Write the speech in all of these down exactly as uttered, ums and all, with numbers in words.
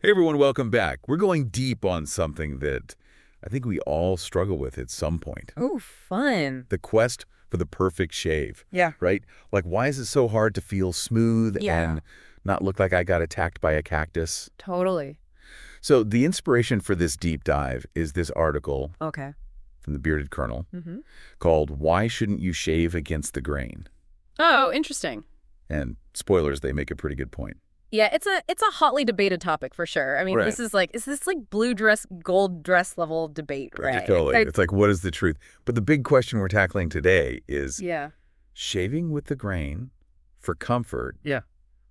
Hey everyone, welcome back. We're going deep on something that I think we all struggle with at some point. Ooh, fun. The quest for the perfect shave. Yeah. Right? Like, why is it so hard to feel smooth Yeah. and not look like I got attacked by a cactus? Totally. So the inspiration for this deep dive is this article Okay. from the Bearded Colonel Mm-hmm. called Why Shouldn't You Shave Against the Grain? Oh, interesting. And spoilers, they make a pretty good point. Yeah, it's a it's a hotly debated topic for sure. I mean, Right. this is like, is this like blue dress, gold dress level debate, right? Totally. I- It's like, what is the truth? But the big question we're tackling today is yeah. shaving with the grain for comfort Yeah.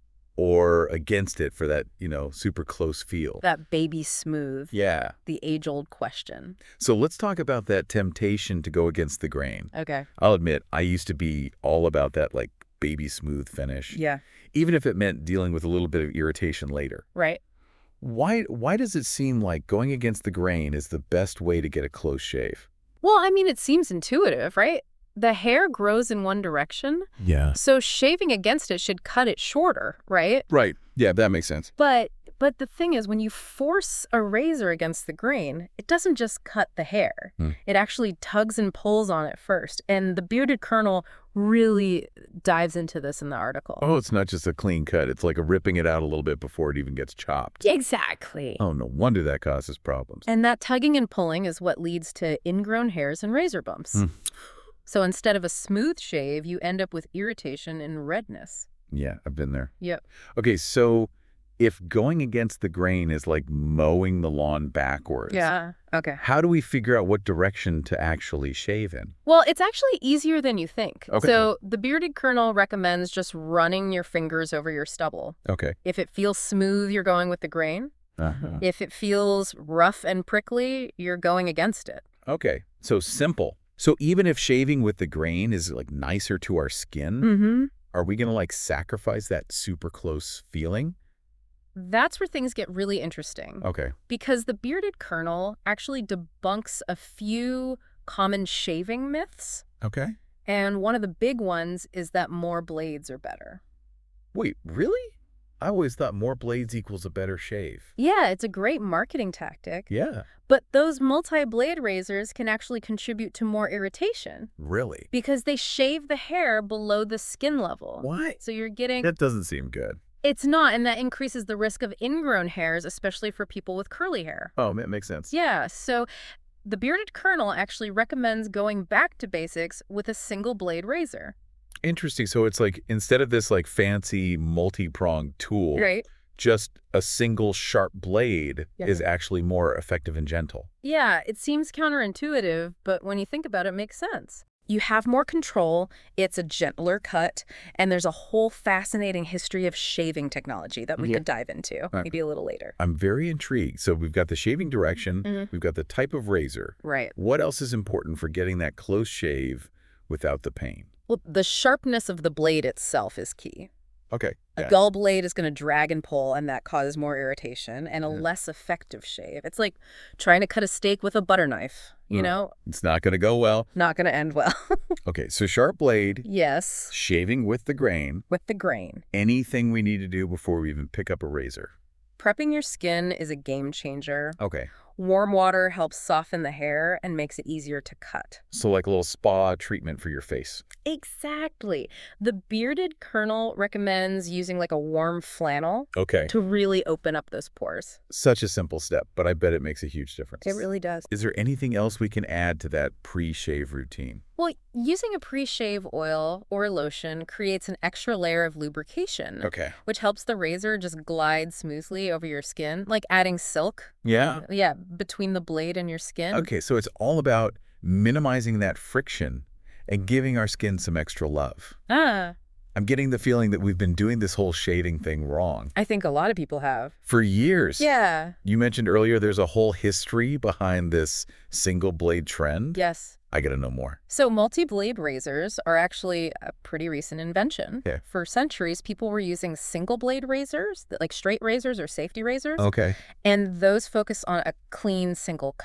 or against it for that, you know, super close feel. That baby smooth. Yeah. The age-old question. So let's talk about that temptation to go against the grain. Okay. I'll admit, I used to be all about that, like, baby smooth finish, Yeah. even if it meant dealing with a little bit of irritation later. Right. Why, why does it seem like going against the grain is the best way to get a close shave? Well, I mean, it seems intuitive, right? The hair grows in one direction, Yeah. so shaving against it should cut it shorter, right? Right. Yeah, that makes sense. But but the thing is, when you force a razor against the grain, it doesn't just cut the hair. Hmm. It actually tugs and pulls on it first. And the Bearded Colonel really dives into this in the article. Oh, it's not just a clean cut. It's like a ripping it out a little bit before it even gets chopped. Exactly. Oh, no wonder that causes problems. And that tugging and pulling is what leads to ingrown hairs and razor bumps. Hmm. So instead of a smooth shave, you end up with irritation and redness. Yeah, I've been there. Yep. Okay, so if going against the grain is like mowing the lawn backwards, Yeah. Okay. how do we figure out what direction to actually shave in? Well, it's actually easier than you think. Okay. So the Bearded Colonel recommends just running your fingers over your stubble. Okay. If it feels smooth, you're going with the grain. Uh-huh. If it feels rough and prickly, you're going against it. Okay, so simple. So even if shaving with the grain is like nicer to our skin, Mm-hmm. are we going to like sacrifice that super close feeling? That's where things get really interesting. Okay. Because the Bearded Colonel actually debunks a few common shaving myths. Okay. And one of the big ones is that more blades are better. Wait, really? I always thought more blades equals a better shave. Yeah, it's a great marketing tactic. Yeah. But those multi-blade razors can actually contribute to more irritation Really? because they shave the hair below the skin level. What? So you're getting... That doesn't seem good. It's not, and that increases the risk of ingrown hairs, especially for people with curly hair. Oh, that makes sense. Yeah, so the Bearded Colonel actually recommends going back to basics with a single blade razor. Interesting. So it's like instead of this like fancy multi-pronged tool, Right? just a single sharp blade Yeah. is actually more effective and gentle. Yeah, it seems counterintuitive, but when you think about it, it makes sense. You have more control, it's a gentler cut, and there's a whole fascinating history of shaving technology that we Yeah. could dive into, Okay. maybe a little later. I'm very intrigued. So we've got the shaving direction, Mhm. we've got the type of razor. Right. What else is important for getting that close shave without the pain? Well, the sharpness of the blade itself is key. Okay. A Yeah. dull blade is going to drag and pull, and that causes more irritation and a Yeah. less effective shave. It's like trying to cut a steak with a butter knife, you Mm. know? It's not going to go well. Not going to end well. Okay, so sharp blade, Yes, shaving with the grain, with the grain. anything we need to do before we even pick up a razor. Prepping your skin is a game changer. Okay. Warm water helps soften the hair and makes it easier to cut. So like a little spa treatment for your face. Exactly. The Bearded Colonel recommends using like a warm flannel Okay. to really open up those pores. Such a simple step, but I bet it makes a huge difference. It really does. Is there anything else we can add to that pre-shave routine? Well, using a pre-shave oil or lotion creates an extra layer of lubrication, Okay. which helps the razor just glide smoothly over your skin, like adding silk. Yeah. Yeah, between the blade and your skin. Okay, so it's all about minimizing that friction and giving our skin some extra love. Ah, I'm getting the feeling that we've been doing this whole shaving thing wrong I think a lot of people have. for years. Yeah. You mentioned earlier there's a whole history behind this single blade trend. Yes. I gotta know more. So multi-blade razors are actually a pretty recent invention. Yeah. For centuries, people were using single-blade razors, like straight razors or safety razors, Okay. and those focus on a clean single cut.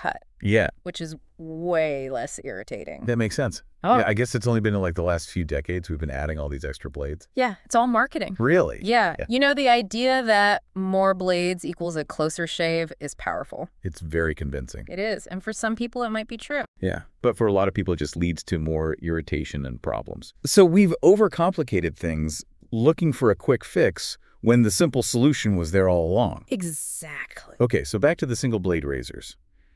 Yeah, which is way less irritating. that makes sense. Oh. Yeah, I guess it's only been in like the last few decades we've been adding all these extra blades. Yeah, it's all marketing. Really? Yeah. Yeah. You know, the idea that more blades equals a closer shave is powerful. It's very convincing. It is. And for some people, it might be true. Yeah. But for a lot of people, it just leads to more irritation and problems. So we've overcomplicated things looking for a quick fix when the simple solution was there all along. Exactly. Okay, so back to the single blade razors.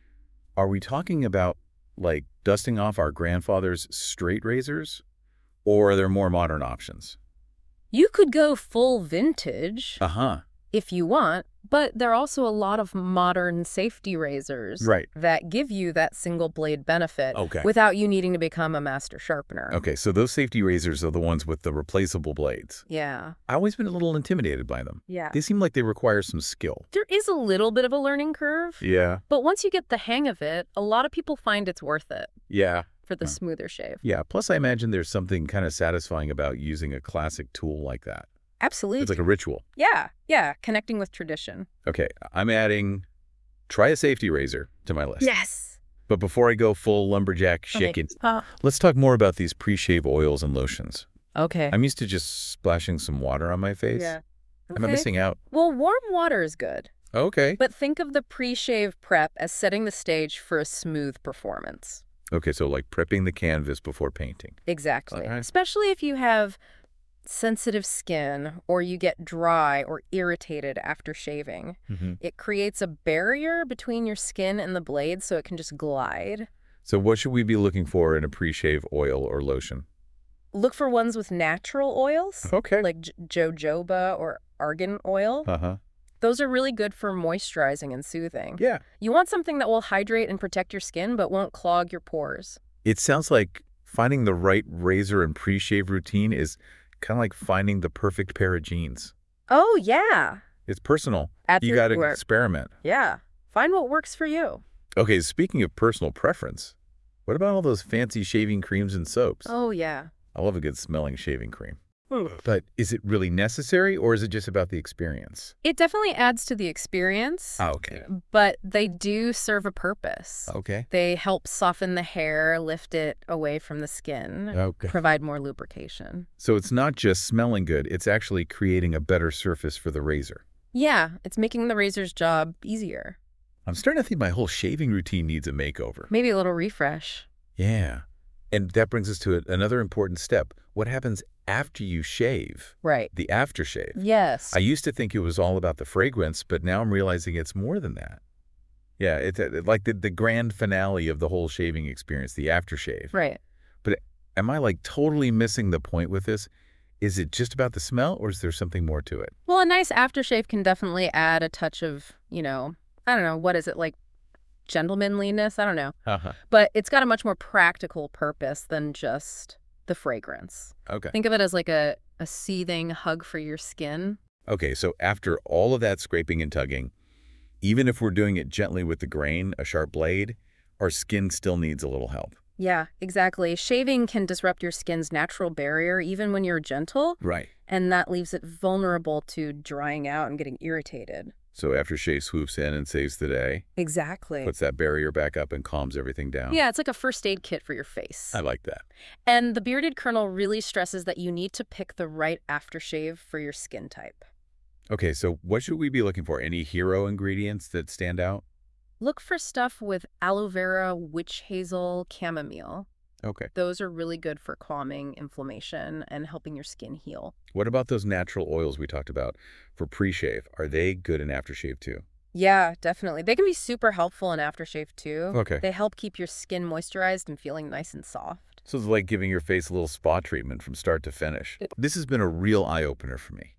Are we talking about like dusting off our grandfather's straight razors, or are there more modern options? You could go full vintage Uh-huh. if you want, but there are also a lot of modern safety razors Right. that give you that single blade benefit Okay. without you needing to become a master sharpener. Okay, so those safety razors are the ones with the replaceable blades. Yeah. I've always been a little intimidated by them. Yeah. They seem like they require some skill. There is a little bit of a learning curve, Yeah. but once you get the hang of it, a lot of people find it's worth it Yeah. for the Huh. smoother shave. Yeah, plus I imagine there's something kind of satisfying about using a classic tool like that. Absolutely. It's like a ritual. Yeah, yeah, connecting with tradition. Okay, I'm adding try a safety razor to my list. Yes. But before I go full lumberjack Okay. chicken, Uh, let's talk more about these pre-shave oils and lotions. okay. I'm used to just splashing some water on my face. Yeah. Am I Okay. missing out? Well, warm water is good, Okay. but think of the pre-shave prep as setting the stage for a smooth performance. Okay, so like prepping the canvas before painting. Exactly. Okay. Especially if you have sensitive skin or you get dry or irritated after shaving. Mm-hmm. It creates a barrier between your skin and the blade so it can just glide. So what should we be looking for in a pre-shave oil or lotion? Look for ones with natural oils, Okay. like j- jojoba or argan oil. Uh-huh. Those are really good for moisturizing and soothing. Yeah. You want something that will hydrate and protect your skin but won't clog your pores. It sounds like finding the right razor and pre-shave routine is kind of like finding the perfect pair of jeans. Oh, yeah. It's personal. At You your got to work. experiment. Yeah. Find what works for you. Okay, speaking of personal preference, what about all those fancy shaving creams and soaps? Oh, yeah. I love a good smelling shaving cream. But is it really necessary, or is it just about the experience? It definitely adds to the experience, Oh, okay. but they do serve a purpose. Okay. They help soften the hair, lift it away from the skin, Okay. provide more lubrication. So it's not just smelling good, it's actually creating a better surface for the razor. Yeah, it's making the razor's job easier. I'm starting to think my whole shaving routine needs a makeover. Maybe a little refresh. Yeah. And that brings us to a- another important step. What happens after you shave? Right. The aftershave. Yes. I used to think it was all about the fragrance, but now I'm realizing it's more than that. Yeah, it's uh, like the, the grand finale of the whole shaving experience, the aftershave. Right. But am I like totally missing the point with this? Is it just about the smell, or is there something more to it? Well, a nice aftershave can definitely add a touch of, you know, I don't know, what is it, like gentlemanliness? I don't know. Uh-huh. But it's got a much more practical purpose than just the fragrance. Okay. Think of it as like a, a seething hug for your skin. Okay, so after all of that scraping and tugging, even if we're doing it gently with the grain, a sharp blade, our skin still needs a little help. Yeah, exactly. Shaving can disrupt your skin's natural barrier even when you're gentle, Right. and that leaves it vulnerable to drying out and getting irritated. So aftershave swoops in and saves the day, Exactly. puts that barrier back up and calms everything down. Yeah, it's like a first aid kit for your face. I like that. And the Bearded Colonel really stresses that you need to pick the right aftershave for your skin type. Okay, so what should we be looking for? Any hero ingredients that stand out? Look for stuff with aloe vera, witch hazel, chamomile. Okay. Those are really good for calming inflammation and helping your skin heal. What about those natural oils we talked about for pre-shave? Are they good in aftershave too? Yeah, definitely. They can be super helpful in aftershave too. Okay. They help keep your skin moisturized and feeling nice and soft. So it's like giving your face a little spa treatment from start to finish. This has been a real eye-opener for me.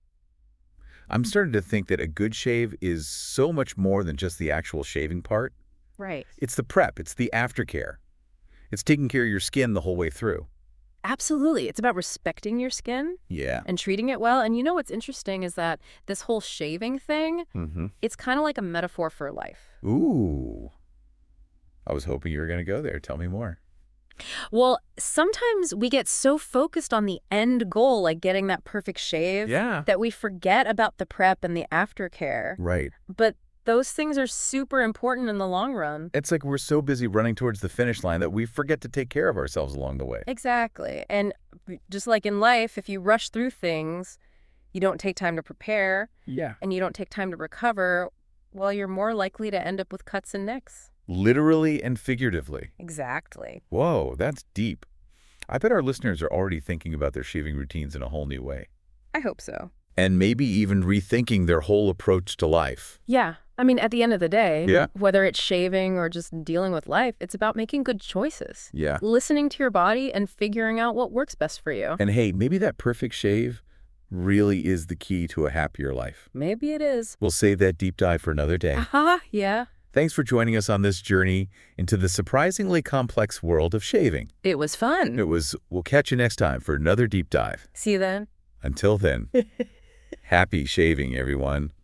I'm starting to think that a good shave is so much more than just the actual shaving part. Right. It's the prep. It's the aftercare. It's taking care of your skin the whole way through. Absolutely. It's about respecting your skin Yeah. and treating it well. And you know what's interesting is that this whole shaving thing, Mm-hmm. it's kind of like a metaphor for life. Ooh. I was hoping you were going to go there. Tell me more. Well, sometimes we get so focused on the end goal, like getting that perfect shave, Yeah. that we forget about the prep and the aftercare. Right. But those things are super important in the long run. It's like we're so busy running towards the finish line that we forget to take care of ourselves along the way. Exactly. And just like in life, if you rush through things, you don't take time to prepare, Yeah. and you don't take time to recover, well, you're more likely to end up with cuts and nicks. Literally and figuratively. Exactly. Whoa, that's deep. I bet our listeners are already thinking about their shaving routines in a whole new way. I hope so. And maybe even rethinking their whole approach to life. Yeah. I mean, at the end of the day, Yeah. whether it's shaving or just dealing with life, it's about making good choices. Yeah. Listening to your body and figuring out what works best for you. And hey, maybe that perfect shave really is the key to a happier life. Maybe it is. We'll save that deep dive for another day. Aha, yeah. Thanks for joining us on this journey into the surprisingly complex world of shaving. It was fun. It was, we'll catch you next time for another deep dive. See you then. Until then, happy shaving, everyone.